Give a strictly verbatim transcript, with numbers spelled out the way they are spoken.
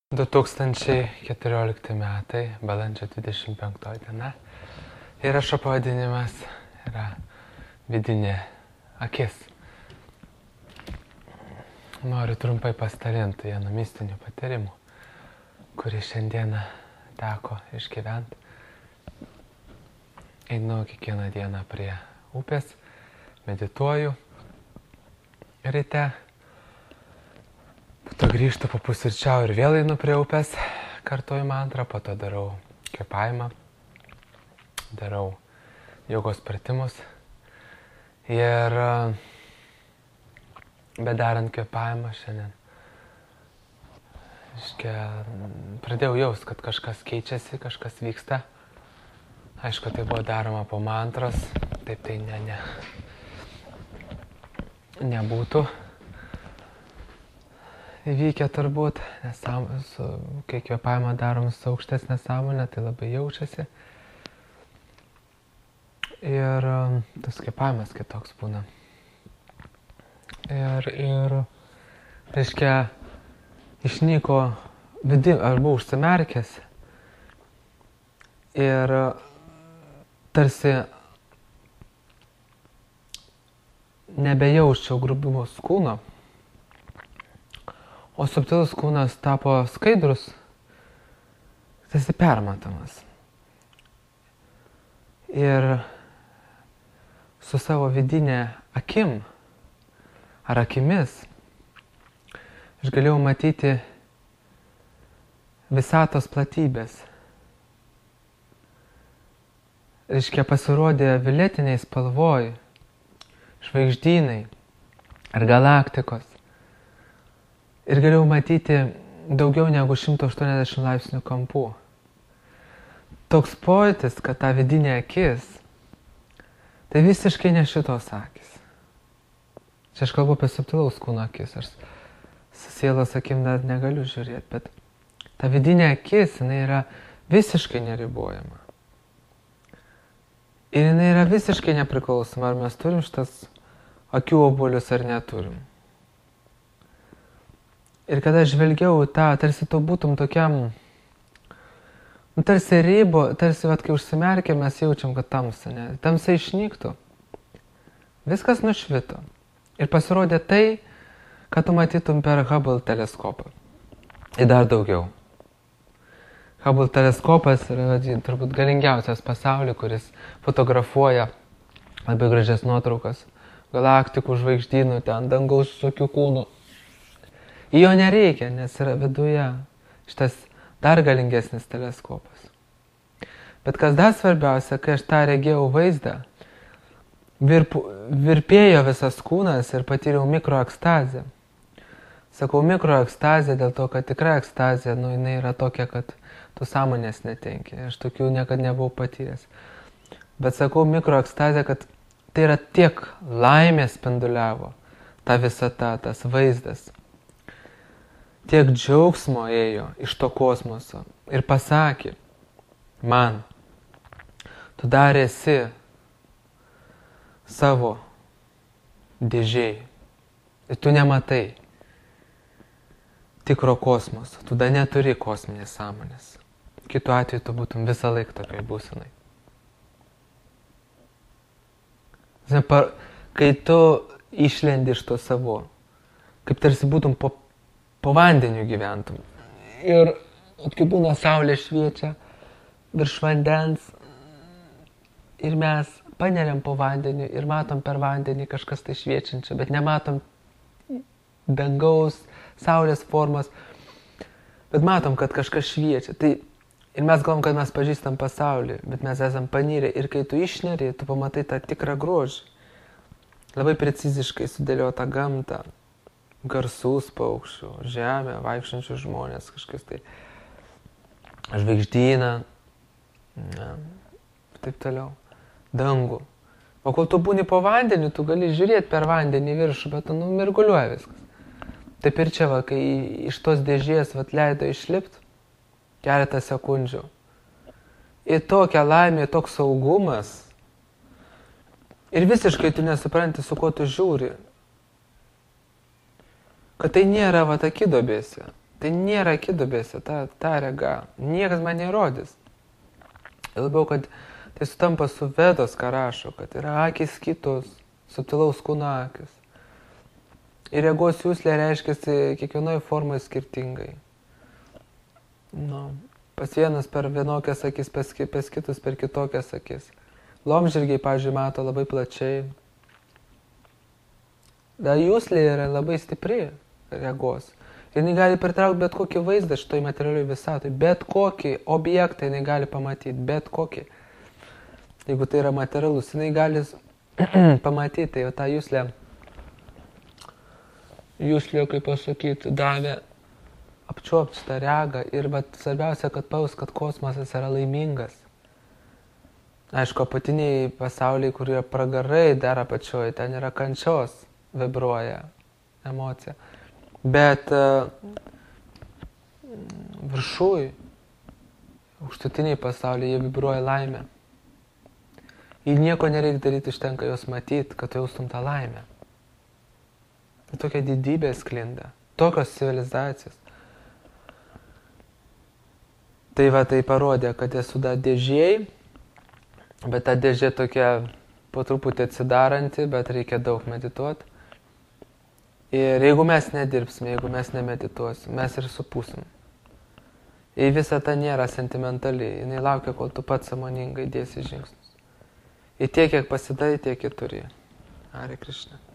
du tūkstančiai keturiolikti metai, balandžio dvidešimt penktoji diena. Įrašo pavadinimas yra vidinė akis. Noriu trumpai pasidalinti vienu mistiniu patyrimu, kurį šiandieną teko išgyventi. Einu kiekvieną dieną prie upės, medituoju ryte. Po to grįžtu, papusryčiauju ir vėl einu prie upės, kartuoju mantrą, po to darau kvėpavimą, darau jogos pratimus. Ir bedarant kvėpavimą šiandien, iškia, pradėjau jaust, kad kažkas keičiasi, kažkas vyksta. Aišku, tai buvo daroma po mantros, taip tai ne, ne, nebūtų įvykę turbūt, nes su, kai kvėpavimą darom su aukštesnė sąmonė, tai labai jaučiasi. Ir tas kvėpavimas kitoks būna. Ir, ir reiškia, išnyko vidin, arba užsimerkęs. Ir tarsi nebejaučiau grubumos kūno, o subtilus kūnas tapo skaidrus, tarsi permatomas. Ir su savo vidinė akim ar akimis aš galėjau matyti visatos platybės. Reiškia, pasirodė violetiniai spalvoj žvaigždynai ar galaktikos. Ir galėjau matyti daugiau negu šimto aštuoniasdešimt laipsnių kampų. Toks pojūtis, kad ta vidinė akis, tai visiškai ne šitos akis. Čia aš kalbu apie subtilaus kūno akis, aš su sielos akim dar negaliu žiūrėti, bet ta vidinė akis, jinai yra visiškai neribojama. Ir jinai yra visiškai nepriklausoma, ar mes turim šitas akių obuolius ar neturim. Ir kada žvelgiau tą, tarsi tu būtum tokiam, nu, tarsi rybo, tarsi, vat, kai užsimerkia, mes jaučiam, kad tamsa, ne? Tamsa išnyktų. Viskas nušvito. Ir pasirodė tai, kad tu matytum per Hubble teleskopą. Ir dar daugiau. Hubble teleskopas yra turbūt galingiausias pasaulyje, kuris fotografuoja labai gražias nuotraukas. Galaktikų, žvaigždynų, ten dangaus visokių kūnų. Į jo nereikia, nes yra viduje šitas dar galingesnis teleskopas. Bet kas dar svarbiausia, kai aš tą regėjau vaizdą, virp, virpėjo visas kūnas ir patyriau mikroekstazę. Sakau mikroekstazę dėl to, kad tikra ekstazė, nu, jinai yra tokia, kad tu sąmonės netenki. Aš tokių niekada nebuvau patyręs. Bet sakau mikroekstazę, kad tai yra tiek laimės spinduliavo ta visata, tas vaizdas. Tiek džiaugsmo ėjo iš to kosmoso ir pasakė man, tu dar esi savo dėžėj ir tu nematai tikro kosmoso, tu dar neturi kosminės sąmonės. Kitu atveju tu būtum visą laiką tokioj būsenai. Kai tu išlendi iš to savo, kaip tarsi būtum po po vandeniu gyventum. Ir kai būna saulė šviečia virš vandens ir mes paneriam po vandeniu ir matom per vandenį kažkas tai šviečiančio, bet nematom dangaus, saulės formos, bet matom, kad kažkas šviečia. Tai ir mes galvom, kad mes pažįstam pasaulį, bet mes esam panirę ir kai tu išneri, tu pamatai tą tikrą grožį. Labai preciziškai sudėliotą gamtą. Garsus paukščių, žemė, vaikščiančių žmonės, kažkas tai žvaigždyną, ne, taip toliau, dangų. O kol tu būni po vandeniu, tu gali žiūrėti per vandenį viršų, bet nu, mirguliuoja viskas. Taip ir čia, va, kai iš tos dėžės vat, leido išlipti keletą sekundžių. Ir tokia laimė, toks saugumas. Ir visiškai tu nesupranti, su kuo tu žiūri. Kad tai nėra va akidobėse. Tai nėra akidubėse, ta, ta rega. Niekas man nerodys. Labiau, kad tai sutampa su Vedos, ką rašo, kad yra akis kitos, subtilaus kūno akis. Ir regos jūslė reiškiasi kiekvienoje formoje skirtingai. Nu, pas vienas per vienokias akis, pas, pas kitus per kitokias akis. Laumžirgiai, pavyzdžiui, mato labai plačiai. Da jūslė yra labai stipri regos. Ir jinai gali pritraukti bet kokį vaizdą šitoj materialioj visatoj. Bet kokį objektą jinai gali pamatyti. Bet kokį. Jeigu tai yra materialus, jinai gali pamatyti. Tai jau tą jūslę, jūslė, kaip pasakyti, davė apčiuopti šitą regą. Ir bet svarbiausia, kad paus, kad kosmosas yra laimingas. Aišku, apatiniai pasauliai, kurie pragarai dar apačioje, ten yra kančios, vibruoja emocija. Bet uh, viršui, aukštutiniai pasauliai, jie vibruoja laimę. Jei nieko nereikia daryti, užtenka jos matyti, kad tu jaustum tą laimę. Ir tokia didybė sklinda, tokios civilizacijos. Tai va, tai parodė, kad esu da dėžiai, bet ta dėžė tokia po truputį atsidaranti, bet reikia daug medituoti. Ir jeigu mes nedirbsime, jeigu mes nemedituosim, mes ir supūsim. Ir visa ta nėra sentimentali, jinai laukia, kol tu pats sąmoningai dėsi žingsnius. Ir tiek, kiek pasidai, tiek ir turi. Hare Krishna.